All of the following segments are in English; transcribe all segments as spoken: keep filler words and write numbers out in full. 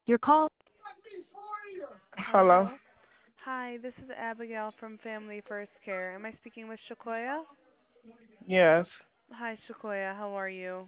Your call. Hello? Hello. Hi, this is Abigail from Family First Care. Am I speaking with Shakoya? Yes. Hi, Shakoya. How are you?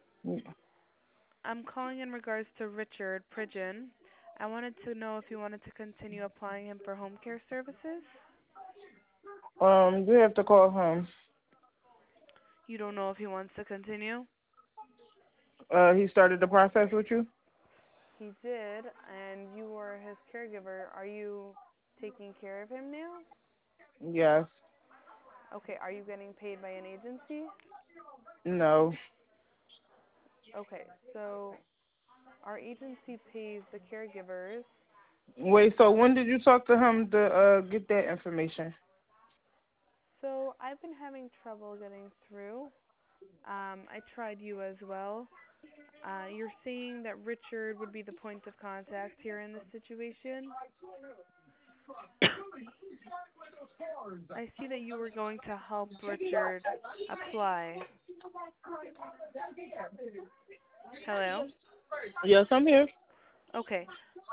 I'm calling in regards to Richard Pridgeon. I wanted to know if you wanted to continue applying him for home care services. Um, you have to call him. You don't know if he wants to continue? Uh, he started the process with you? He did, and you were his caregiver. Are you taking care of him now? Yes. Okay, are you getting paid by an agency? No. Okay, so our agency pays the caregivers. Wait, so when did you talk to him to uh get that information? So I've been having trouble getting through. Um, I tried you as well. Uh, you're saying that Richard would be the point of contact here in this situation. I see that you were going to help Richard apply. Hello? Yes, I'm here. Okay.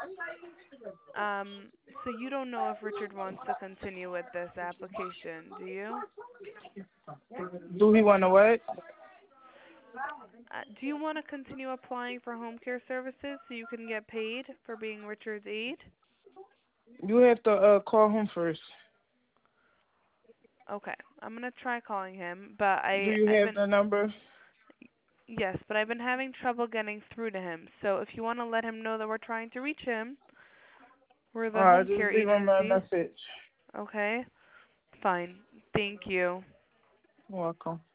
Um, so you don't know if Richard wants to continue with this application, do you? Do he want to what? Uh, do you want to continue applying for home care services so you can get paid for being Richard's aide? You have to uh call him first. Okay, I'm gonna try calling him, but Do I you I've have been the number? yes, but I've been having trouble getting through to him. So if you want to let him know that we're trying to reach him, we're the Uh, home just care leave him a agency. message. Okay, fine. Thank you. You're welcome.